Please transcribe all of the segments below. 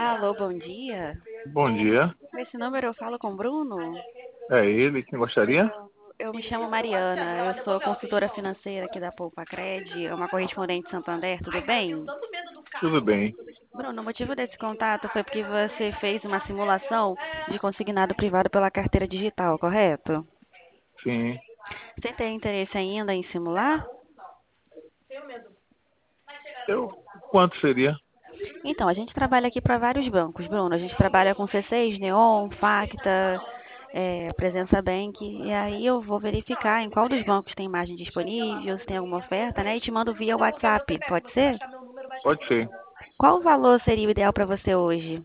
Alô, bom dia. Bom dia. Esse número eu falo com o Bruno? É ele quem gostaria? Eu me chamo Mariana, eu sou consultora financeira aqui da Poupa Cred, é uma correspondente de Santander, tudo bem? Tudo bem. Bruno, o motivo desse contato foi porque você fez uma simulação de consignado privado pela carteira digital, correto? Sim. Você tem interesse ainda em simular? Eu, quanto seria? Então, a gente trabalha aqui para vários bancos, Bruno. A gente trabalha com C6, Neon, Facta, Presença Bank. E aí eu vou verificar em qual dos bancos tem margem disponível, se tem alguma oferta, né? E te mando via WhatsApp, pode ser? Pode ser. Qual o valor seria o ideal para você hoje?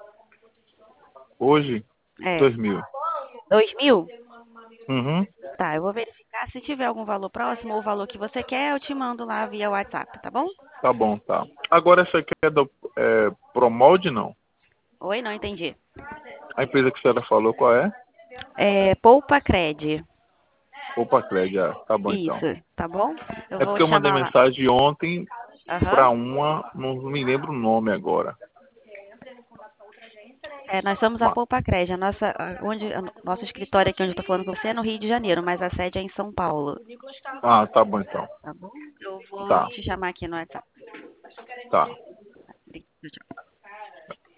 Hoje, É, 2.000. 2.000? Uhum. Tá, eu vou verificar. Se tiver algum valor próximo ou o valor que você quer, eu te mando lá via WhatsApp, tá bom? Tá bom, tá. Agora essa aqui é do Promolde, não? Oi, não entendi. A empresa que a senhora falou, qual é? É, Poupa Cred. Opa, Cred, tá bom então. Isso, tá bom? Eu É vou porque eu mandei chamar lá. mensagem ontem Aham. para uma, não me lembro o nome agora. Nós somos a Ma- Poupa Cred. Nosso escritório aqui onde eu estou falando com você é no Rio de Janeiro, mas a sede é em São Paulo. Ah, tá bom então. Tá bom? Eu vou Tá, te chamar aqui no WhatsApp. tá. Tchau, tchau.